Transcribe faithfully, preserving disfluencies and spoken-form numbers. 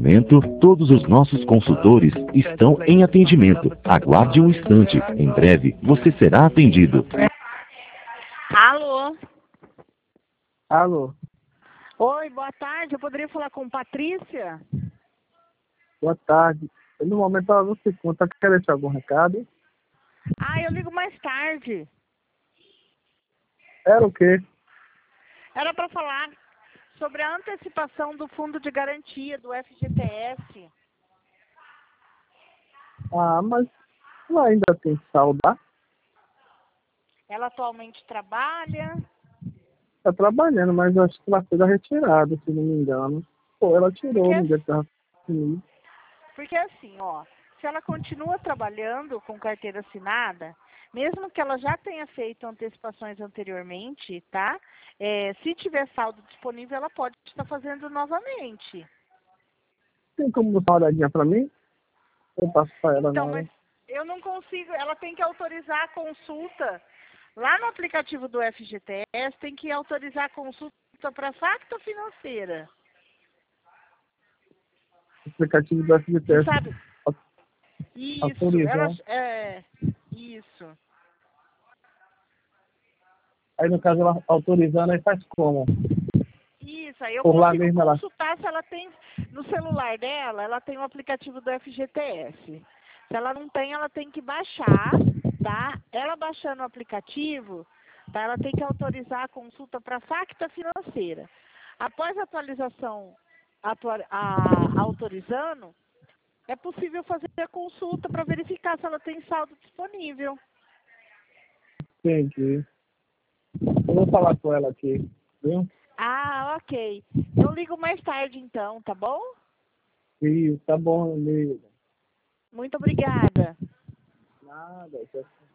momento, todos os nossos consultores estão em atendimento. Aguarde um instante. Em breve, você será atendido. Alô? Alô, Oi, boa tarde. Eu poderia falar com Patrícia? boa tarde. No momento ela não se conta. Quer deixar algum recado? Ah, eu ligo mais tarde. Era o quê? Era para falar sobre a antecipação do fundo de garantia do F G T S. Ah, mas ela ainda tem saldo lá? Ela atualmente trabalha. Tá trabalhando, mas eu acho que ela foi da retirada, se não me engano. Pô, ela tirou Porque, no dia que tava comigo. porque assim, ó, se ela continua trabalhando com carteira assinada, mesmo que ela já tenha feito antecipações anteriormente, tá? É, se tiver saldo disponível, ela pode estar fazendo novamente. Tem como dar uma olhadinha pra mim? Eu passo pra ela na Então, hora. mas eu não consigo, ela tem que autorizar a consulta. Lá no aplicativo do F G T S tem que autorizar a consulta para facta financeira. Aplicativo do F G T S Sabe? Isso, ela autorizar. é isso. Aí no caso ela autorizando, aí faz como? Isso, aí eu Por lá consigo mesmo ela. consultar se ela tem no celular dela, ela tem o aplicativo do F G T S. Se ela não tem, ela tem que baixar, tá? Ela baixando o aplicativo, tá? Ela tem que autorizar a consulta para facta financeira. Após a atualização, atua, a, autorizando, é possível fazer a consulta para verificar se ela tem saldo disponível. Entendi. Eu vou falar com ela aqui, viu? Ah, ok. Eu ligo mais tarde então, tá bom? Sim, tá bom, amigo. Muito obrigada. Nada,